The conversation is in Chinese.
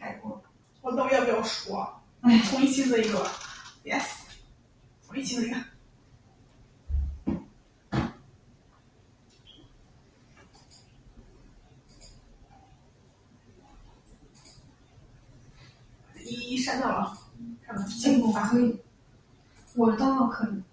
改过。 我到底要不要说？重一期这一个 ，yes， 重一期这个。一删掉了，看到这个我可以，我倒可以。